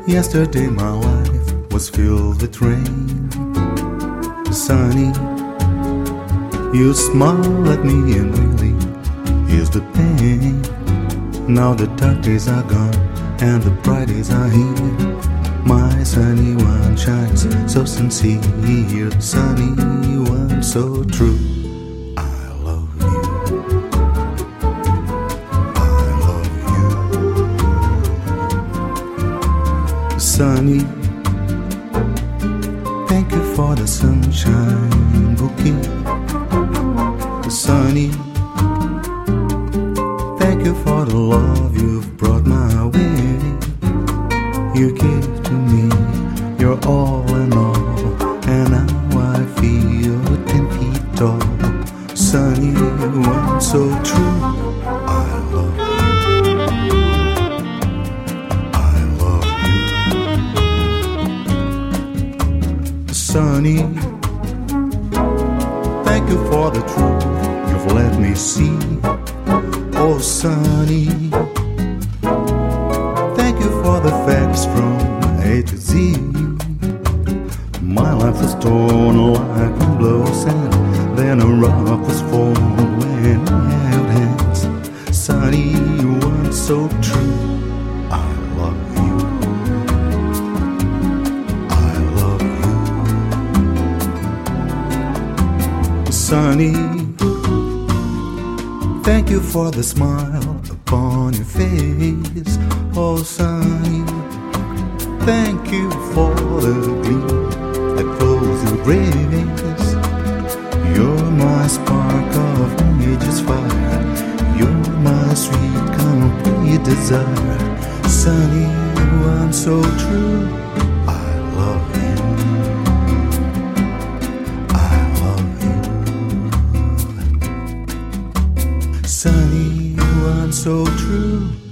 Yesterday my life was filled with rain. Sunny, you smile at me and really here's the pain. Now the dark days are gone and the bright days are here. My sunny one shines so sincere, sunny one so true. I love you, I love you. Sunny, thank you for the sunshine bouquet. Sunny, thank you for the love you've brought my way. You gave to me your all in all, and now I feel 10 feet tall. Sunny one so true. I love you, I love you. Sunny, thank you for the truth you've let me see. Oh, Sunny, thank you for the facts from A to Z. My life was torn like wind blows, and then a rock was formed when I held hands. Sunny, one so true. I love you, I love you. Sunny, thank you for the smile upon your face. Oh, Sunny, thank you for the gleam that flows your grace. You're my spark of nature's fire. You're my sweet, complete desire. Sunny one so true. I love you, I love you. Sunny one so true.